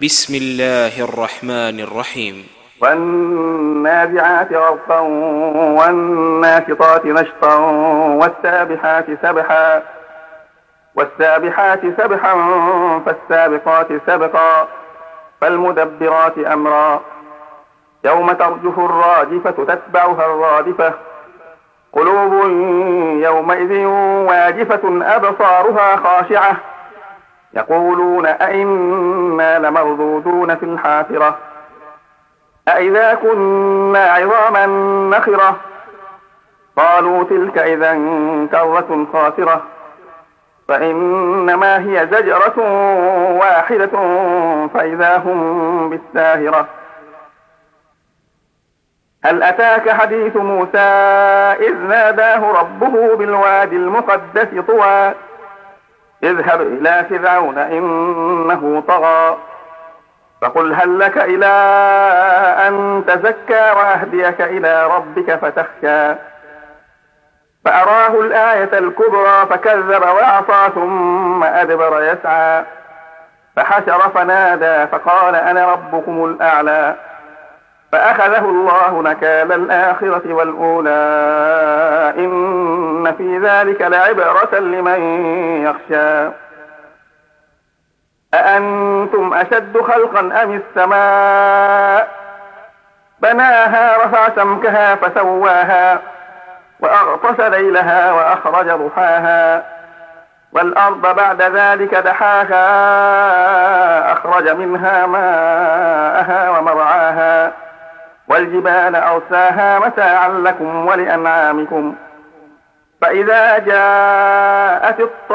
بسم الله الرحمن الرحيم. والنازعات غرقا والناشطات نشطا والسابحات سبحا فالسابقات سبقا فالمدبرات أمرا يوم ترجف الراجفة تتبعها الرادفة قلوب يومئذ واجفة أبصارها خاشعة يقولون أئنا لمردودون في الحافرة أئذا كنا عظاما نخرة قالوا تلك إذا كرة خاسرة فإنما هي زجرة واحدة فإذا هم بالساهرة هل أتاك حديث موسى إذ ناداه ربه بالوادي المقدس طوى اذهب إلى فرعون إنه طغى فقل هل لك إلى أن تزكى وأهديك إلى ربك فتخشى فأراه الآية الكبرى فكذب وعصى ثم أدبر يسعى فحشر فنادى فقال أنا ربكم الأعلى فأخذه الله نكال الآخرة والأولى إن في ذلك لعبرة لمن يخشى أأنتم أشد خلقا أم السماء بناها رفع سمكها فسواها وأغطش ليلها وأخرج ضحاها والأرض بعد ذلك دحاها أخرج منها ماءها ومرعاها والجبال أرساها متاعا لكم ولأنعامكم فإذا جاءت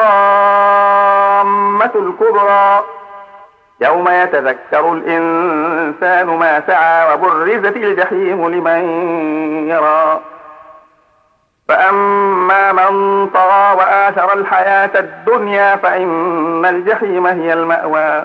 الطامة الكبرى يوم يتذكر الإنسان ما سعى وبرزت الجحيم لمن يرى فأما من طغى وآثر الحياة الدنيا فإن الجحيم هي المأوى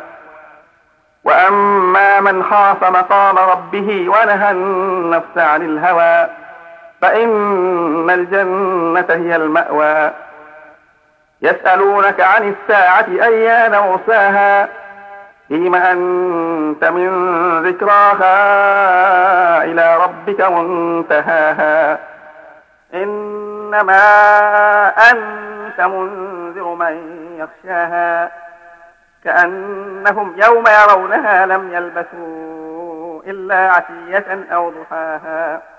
وأما من خاف مقام ربه ونهى النفس عن الهوى فإن الجنة هي المأوى يسألونك عن الساعة أيان مرساها فيم أنت من ذكراها إلى ربك منتهاها إنما أنت منذر من يخشاها كأنهم يوم يرونها لم يلبثوا إلا عشية أو ضحاها